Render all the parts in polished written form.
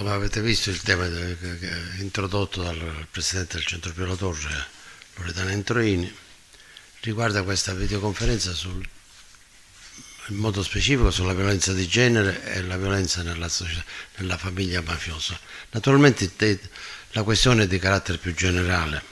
Come avete visto, il tema introdotto dal presidente del Centro Pio La Torre, Loredana Entroini, riguarda questa videoconferenza in modo specifico sulla violenza di genere e la violenza nella famiglia mafiosa. Naturalmente la questione è di carattere più generale.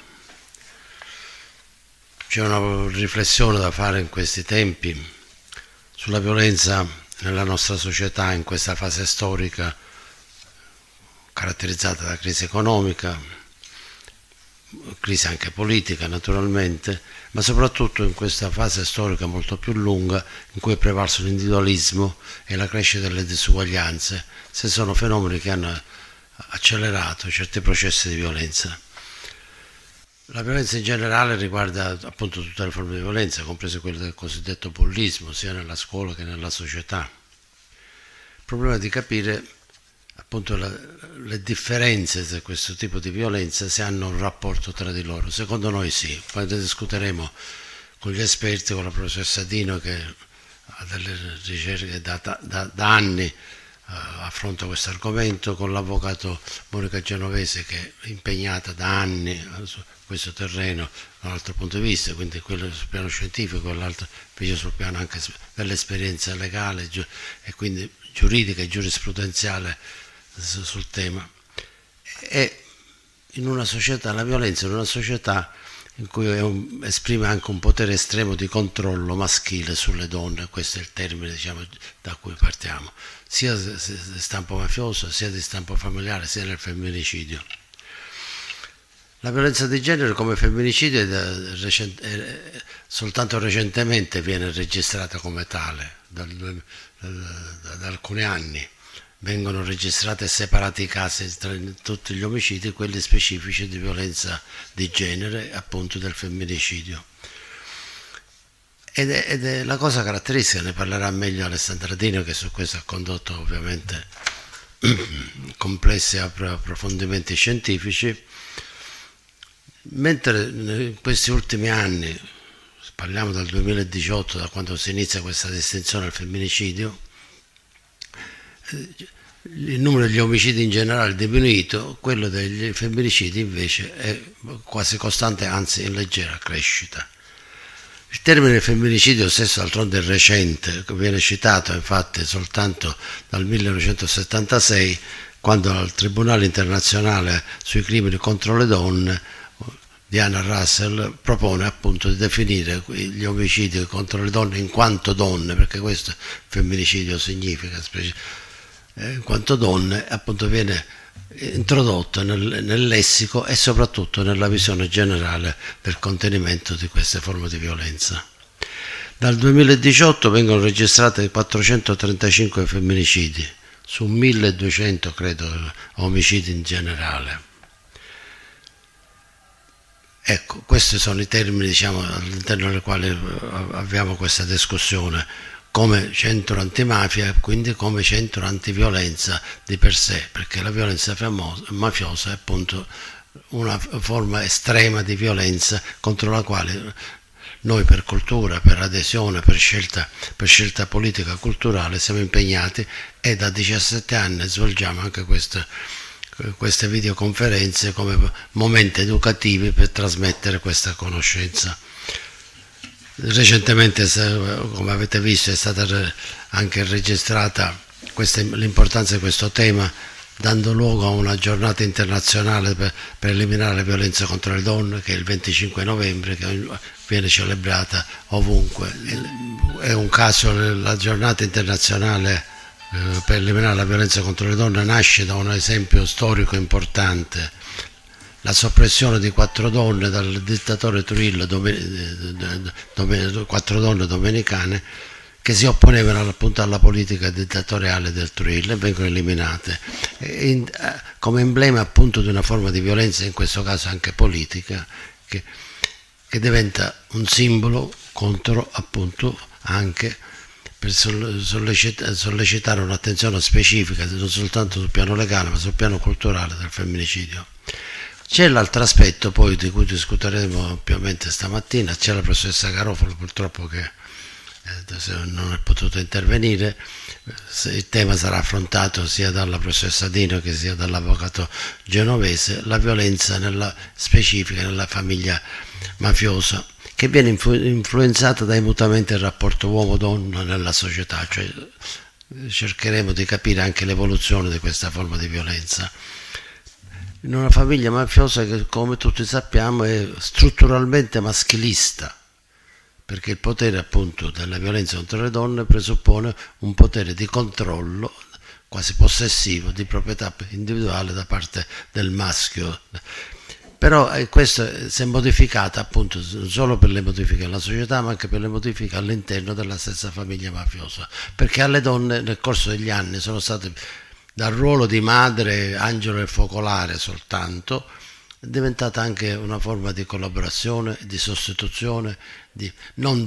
C'è una riflessione da fare in questi tempi sulla violenza nella nostra società in questa fase storica caratterizzata da crisi economica, crisi anche politica naturalmente, ma soprattutto in questa fase storica molto più lunga in cui è prevalso l'individualismo e la crescita delle disuguaglianze, se sono fenomeni che hanno accelerato certi processi di violenza. La violenza in generale riguarda appunto tutte le forme di violenza, comprese quelle del cosiddetto bullismo, sia nella scuola che nella società. Il problema è di capire appunto le differenze di questo tipo di violenza, se hanno un rapporto tra di loro. Secondo noi sì, poi ne discuteremo con gli esperti, con la professoressa Dino che ha delle ricerche da anni affronta questo argomento, con l'avvocato Monica Genovese che è impegnata da anni su questo terreno da un altro punto di vista, quindi quello sul piano scientifico e l'altro invece sul piano anche dell'esperienza legale e quindi giuridica e giurisprudenziale sul tema. E in una società, la violenza in una società in cui esprime anche un potere estremo di controllo maschile sulle donne, questo è il termine diciamo da cui partiamo, sia di stampo mafioso, sia di stampo familiare, sia nel femminicidio. La violenza di genere come femminicidio soltanto recentemente viene registrata come tale, da alcuni anni. Vengono registrati e separati i casi tra tutti gli omicidi, quelli specifici di violenza di genere, appunto del femminicidio. Ed è la cosa caratteristica, ne parlerà meglio Alessandra Dino, che su questo ha condotto ovviamente complessi approfondimenti scientifici, mentre in questi ultimi anni, parliamo dal 2018, da quando si inizia questa distinzione al femminicidio, il numero degli omicidi in generale è diminuito, quello degli femminicidi invece è quasi costante, anzi in leggera crescita. Il termine femminicidio stesso d'altronde è recente, viene citato infatti soltanto dal 1976, quando al Tribunale internazionale sui crimini contro le donne Diana Russell propone appunto di definire gli omicidi contro le donne in quanto donne, perché questo femminicidio significa, in quanto donne, appunto viene introdotto nel lessico e soprattutto nella visione generale del contenimento di queste forme di violenza. Dal 2018 vengono registrati 435 femminicidi su 1200 credo omicidi in generale. Ecco, questi sono i termini diciamo all'interno dei quali abbiamo questa discussione, come centro antimafia e quindi come centro antiviolenza di per sé, perché la violenza mafiosa è appunto una forma estrema di violenza contro la quale noi per cultura, per adesione, per scelta politica culturale siamo impegnati e da 17 anni svolgiamo anche queste videoconferenze come momenti educativi per trasmettere questa conoscenza. Recentemente, come avete visto, è stata anche registrata l'importanza di questo tema, dando luogo a una giornata internazionale per eliminare la violenza contro le donne, che è il 25 novembre, che viene celebrata ovunque. È un caso, la giornata internazionale per eliminare la violenza contro le donne nasce da un esempio storico importante, la soppressione di 4 donne dal dittatore Trujillo, 4 donne domenicane che si opponevano appunto alla politica dittatoriale del Trujillo e vengono eliminate come emblema appunto di una forma di violenza, in questo caso anche politica, che diventa un simbolo contro appunto anche per sollecitare un'attenzione specifica non soltanto sul piano legale ma sul piano culturale del femminicidio. C'è l'altro aspetto poi di cui discuteremo ampiamente stamattina, c'è la professoressa Garofalo purtroppo che non è potuto intervenire. Il tema sarà affrontato sia dalla professoressa Dino che sia dall'avvocato Genovese, la violenza nella specifica nella famiglia mafiosa, che viene influenzata dai mutamenti del rapporto uomo-donna nella società, cioè cercheremo di capire anche l'evoluzione di questa forma di violenza. In una famiglia mafiosa che, come tutti sappiamo, è strutturalmente maschilista, perché il potere appunto della violenza contro le donne presuppone un potere di controllo quasi possessivo di proprietà individuale da parte del maschio. Però questo si è modificata appunto non solo per le modifiche nella società, ma anche per le modifiche all'interno della stessa famiglia mafiosa, perché alle donne nel corso degli anni sono state, dal ruolo di madre, angelo e focolare soltanto, è diventata anche una forma di collaborazione, di sostituzione, non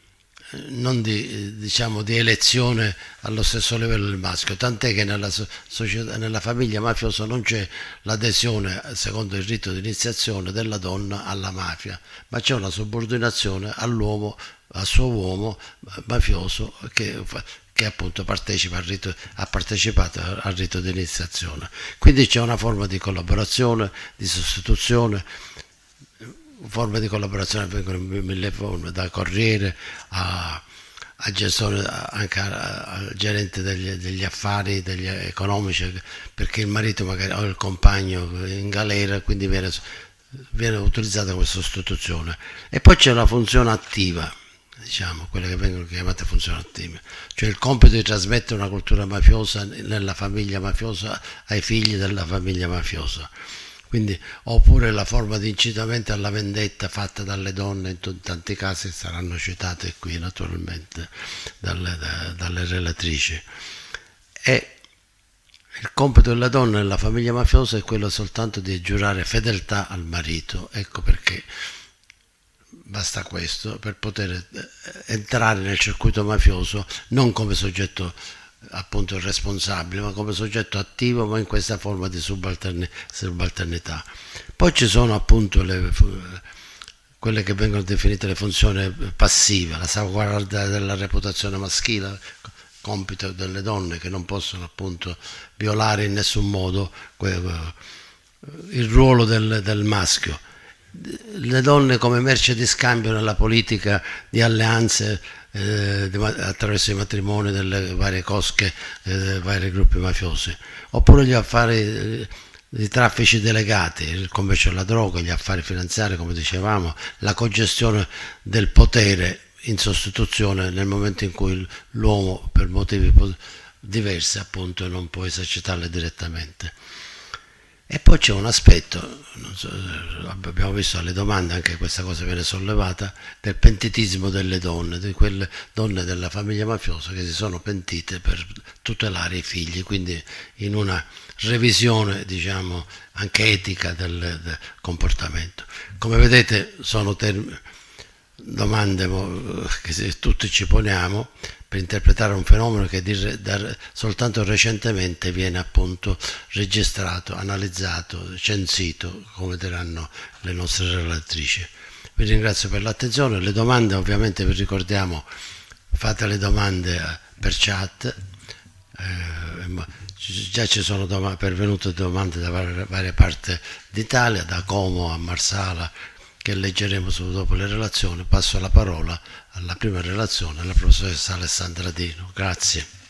di diciamo, di elezione allo stesso livello del maschio, tant'è che nella famiglia mafiosa non c'è l'adesione, secondo il rito di iniziazione, della donna alla mafia, ma c'è una subordinazione all'uomo, al suo uomo mafioso che appunto ha partecipato al rito di iniziazione. Quindi c'è una forma di collaborazione, di sostituzione, forme di collaborazione vengono in mille forme, da corriere a gestore, anche al gerente degli affari economici, perché il marito magari o il compagno in galera, quindi viene utilizzata come sostituzione. E poi c'è la funzione attiva, diciamo, quelle che vengono chiamate funzioni attive, cioè il compito di trasmettere una cultura mafiosa nella famiglia mafiosa ai figli della famiglia mafiosa. Quindi, oppure la forma di incitamento alla vendetta fatta dalle donne, in tanti casi saranno citate qui naturalmente dalle relatrici. E il compito della donna nella famiglia mafiosa è quello soltanto di giurare fedeltà al marito. Ecco perché basta questo per poter entrare nel circuito mafioso non come soggetto appunto responsabile, ma come soggetto attivo, ma in questa forma di subalternità. Poi ci sono appunto quelle che vengono definite le funzioni passive, la salvaguardia della reputazione maschile, compito delle donne che non possono appunto violare in nessun modo il ruolo del maschio. Le donne come merce di scambio nella politica di alleanze attraverso i matrimoni delle varie cosche, dei vari gruppi mafiosi, oppure gli affari di traffici delegati, il commercio della droga, gli affari finanziari, come dicevamo, la cogestione del potere in sostituzione nel momento in cui l'uomo per motivi diversi appunto non può esercitarle direttamente. E poi c'è un aspetto, abbiamo visto alle domande, anche questa cosa viene sollevata, del pentitismo delle donne, di quelle donne della famiglia mafiosa che si sono pentite per tutelare i figli, quindi in una revisione, diciamo, anche etica del comportamento. Come vedete sono domande che tutti ci poniamo per interpretare un fenomeno che soltanto recentemente viene appunto registrato, analizzato, censito, come diranno le nostre relatrici. Vi ringrazio per l'attenzione. Le domande, ovviamente vi ricordiamo, fate le domande per chat, già ci sono pervenute domande da varie parti d'Italia, da Como a Marsala, che leggeremo dopo le relazioni. Passo la parola alla prima relazione, alla professoressa Alessandra Dino. Grazie.